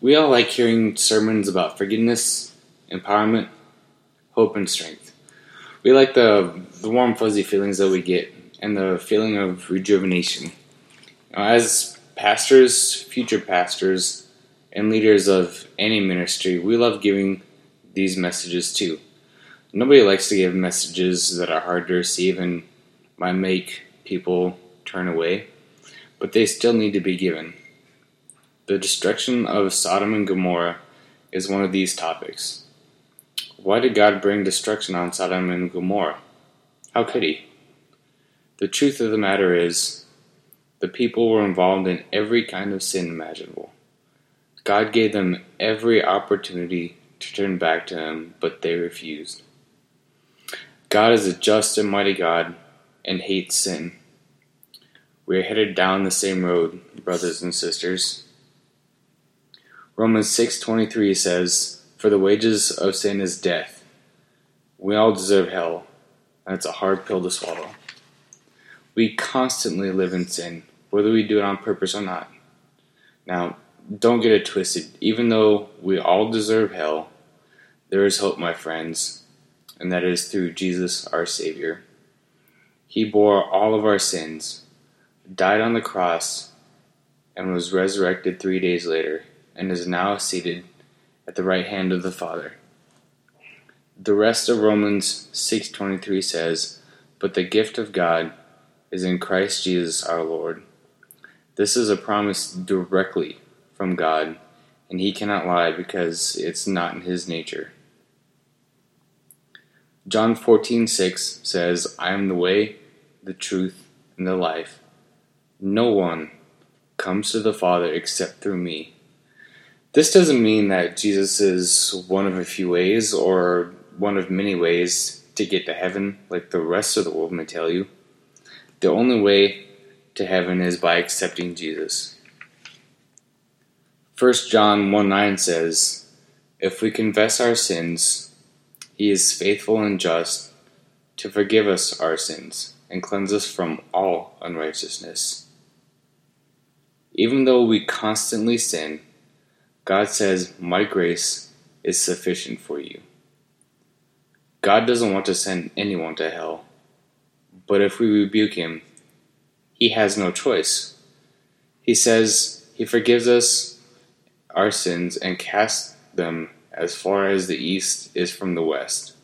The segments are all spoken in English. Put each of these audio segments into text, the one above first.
We all like hearing sermons about forgiveness, empowerment, hope, and strength. We like the warm, fuzzy feelings that we get and the feeling of rejuvenation. As pastors, future pastors, and leaders of any ministry, we love giving these messages too. Nobody likes to give messages that are hard to receive and might make people turn away, but they still need to be given. The destruction of Sodom and Gomorrah is one of these topics. Why did God bring destruction on Sodom and Gomorrah? How could he? The truth of the matter is, the people were involved in every kind of sin imaginable. God gave them every opportunity to turn back to him, but they refused. God is a just and mighty God and hates sin. We are headed down the same road, brothers and sisters. Romans 6:23 says, "For the wages of sin is death." We all deserve hell, and it's a hard pill to swallow. We constantly live in sin, whether we do it on purpose or not. Now, don't get it twisted. Even though we all deserve hell, there is hope, my friends, and that is through Jesus, our Savior. He bore all of our sins, died on the cross, and was resurrected 3 days later, and is now seated at the right hand of the Father. The rest of Romans 6:23 says, "But the gift of God is in Christ Jesus our Lord." This is a promise directly from God, and he cannot lie because it's not in his nature. John 14:6 says, "I am the way, the truth, and the life. No one comes to the Father except through me." This doesn't mean that Jesus is one of a few ways or one of many ways to get to heaven like the rest of the world may tell you. The only way to heaven is by accepting Jesus. 1 John 1:9 says, "If we confess our sins, he is faithful and just to forgive us our sins and cleanse us from all unrighteousness." Even though we constantly sin, God says, "My grace is sufficient for you." God doesn't want to send anyone to hell, but if we rebuke him, he has no choice. He says he forgives us our sins and casts them as far as the east is from the west.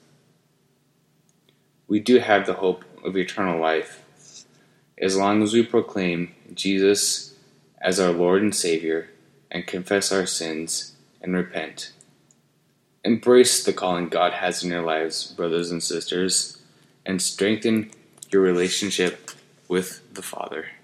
We do have the hope of eternal life as long as we proclaim Jesus as our Lord and Savior and confess our sins and repent. Embrace the calling God has in your lives, brothers and sisters, and strengthen your relationship with the Father.